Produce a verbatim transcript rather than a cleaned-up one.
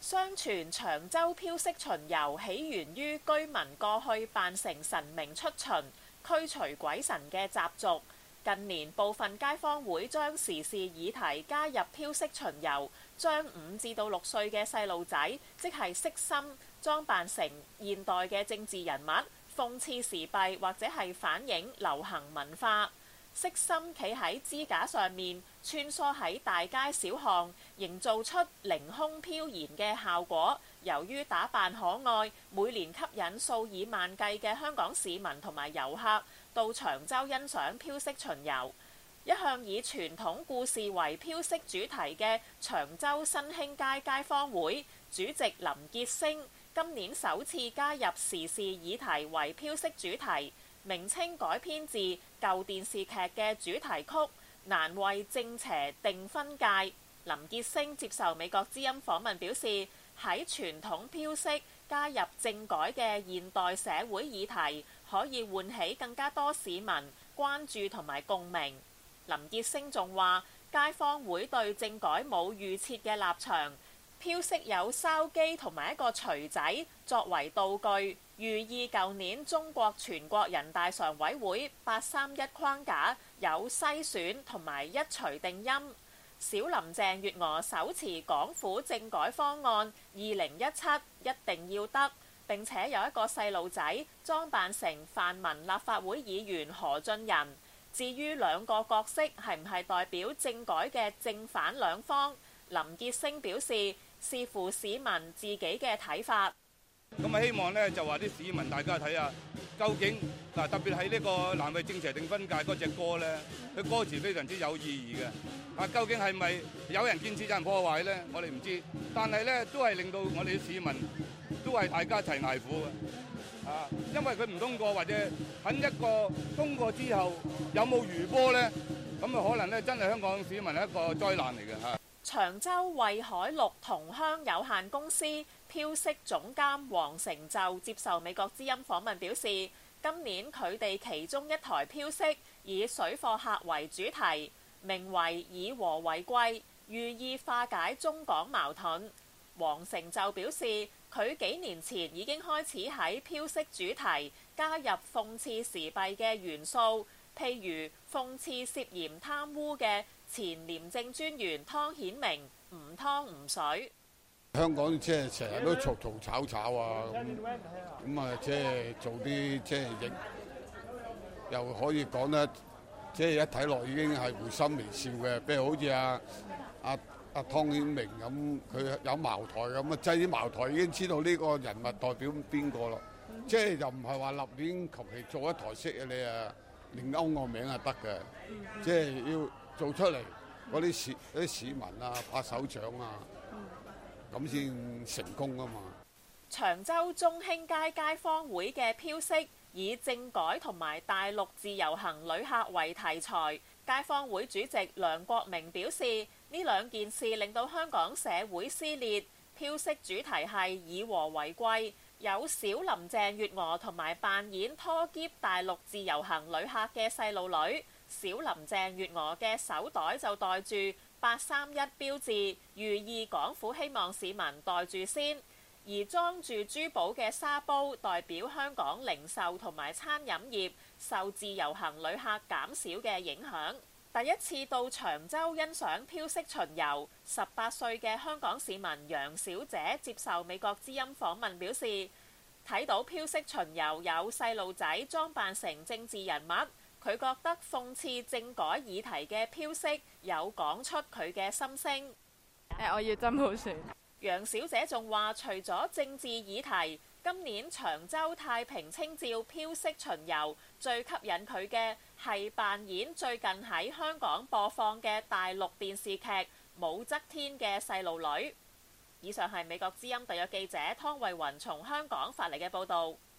相傳長洲飄色巡遊起源於居民過去扮成神明出巡，驅除鬼神嘅習俗。近年部分街坊會將時事議題加入飄色巡遊，將五至到六歲嘅細路仔，即係悉心裝扮成現代嘅政治人物，諷刺時弊或者係反映流行文化。悉心企喺支架上面，穿梭喺大街小巷，營造出凌空飄然嘅效果。由於打扮可愛，每年吸引數以萬計嘅香港市民同埋遊客到長洲欣賞飄色巡遊。一向以傳統故事為飄色主題嘅長洲新興街街坊會主席林傑星，今年首次加入時事議題為飄色主題。名稱改編自舊電視劇嘅主題曲《難為正邪定分界》。林傑星接受美國之音訪問表示，喺傳統飄色加入政改嘅現代社會議題，可以喚起更加多市民關注同埋共鳴。林傑星仲話，街坊會對政改冇預設嘅立場，飄色有筲箕同埋一個錘仔作為道具，寓意舊年中國全國人大常委會八三一框架有篩選同埋一錘定音。小林鄭月娥手持港府政改方案二零一七一定要得，並且有一個細路仔裝扮成泛民立法會議員何俊仁。至於兩個角色係唔係代表政改嘅正反兩方，林傑星表示視乎市民自己嘅睇法。 咁啊，希望咧就話啲市民大家睇下，究竟嗱特別係呢個難為正邪定分界嗰隻歌咧，佢歌詞非常之有意義嘅。啊，究竟係咪有人建設有人破壞咧？我哋唔知，但係咧都係令到我哋啲市民都係大家一齊捱苦嘅。啊，因為佢唔通過，或者喺一個通過之後有冇餘波咧？咁啊，可能咧真係香港市民係一個災難嚟嘅嚇。 長洲惠海綠同鄉有限公司飄色總監黃成就接受美國之音訪問表示，今年佢哋其中一台飄色以水貨客為主題，名為以和為貴，寓意化解中港矛盾。黃成就表示，佢幾年前已經開始喺飄色主題加入諷刺時弊嘅元素，譬如諷刺涉嫌貪污嘅前廉政專員湯顯明唔湯唔水。 香港即係成日都嘈嘈吵吵啊，咁咁啊，即係做啲即係亦又可以講得，即係一睇落已經係會心微笑嘅。譬如好似阿阿阿湯顯明咁，佢有茅台咁啊，擠啲茅台已經知道呢個人物代表邊個咯。即係又唔係話立亂求其做一台式嘅，你啊連勾個名係得嘅，即係要做出嚟嗰啲市嗰啲市民啊拍手掌啊，咁先成功啊嘛。 長洲中興街街坊會嘅飄色以政改同埋大陸自由行旅客為題材，街坊會主席梁國明表示，呢兩件事令到香港社會撕裂。飄色主題係以和為貴，有小林鄭月娥同埋扮演拖喼大陸自由行旅客嘅細路女。小林鄭月娥嘅手袋就袋住八三一標誌，寓意港府希望市民袋住先。而裝住珠寶嘅沙煲代表香港零售同埋餐飲業受自由行旅客減少嘅影響。第一次到長洲欣賞飄色巡遊，十八歲嘅香港市民楊小姐接受美國之音訪問表示，睇到飄色巡遊有細路仔裝扮成政治人物，佢覺得諷刺政改議題嘅飄色有講出佢嘅心聲。 誒，我要真普選。 楊小姐仲話，除咗政治議題，今年長洲太平清醮飄色巡遊最吸引佢嘅係扮演最近喺香港播放嘅大陸電視劇《武則天》嘅細路女。以上係美國之音特約記者湯慧雲從香港發嚟嘅報導。